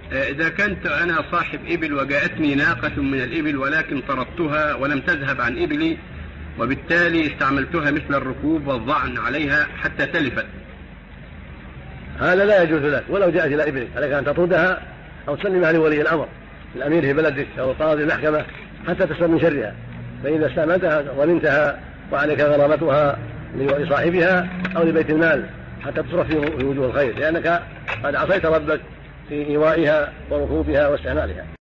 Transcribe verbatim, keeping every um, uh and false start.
إذا كنت أنا صاحب إبل وجاءتني ناقة من الإبل ولكن طردتها ولم تذهب عن إبلي، وبالتالي استعملتها مثل الركوب والظعن عليها حتى تلفت، هذا لا يجوز لك ولو جاءت إلى إبلك، عليك أن تطردها أو تسلمها لولي الأمر الأمير في بلدك أو قاضي المحكمة حتى تسلم من شرها. فإذا استعملتها ظلمتها وعليك غرامتها لصاحبها أو لبيت المال حتى تصرف في وجوه الخير، لأنك قد عصيت ربك في إيوائها وركوبها واستعمالها.